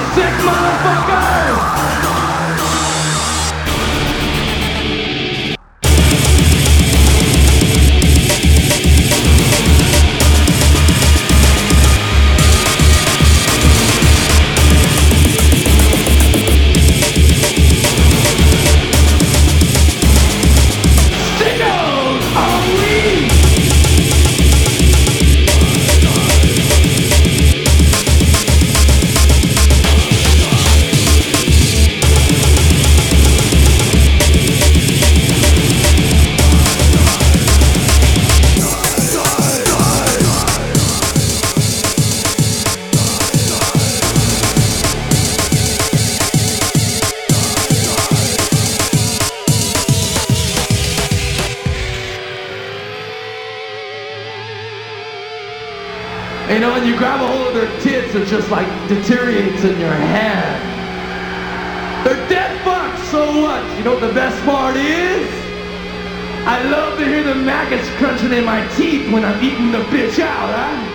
sick motherfucker! You know, when you grab a hold of their tits, it just like deteriorates in your hand. They're dead fucks, so what? You know what the best part is? I love to hear the maggots crunching in my teeth when I'm eating the bitch out, huh?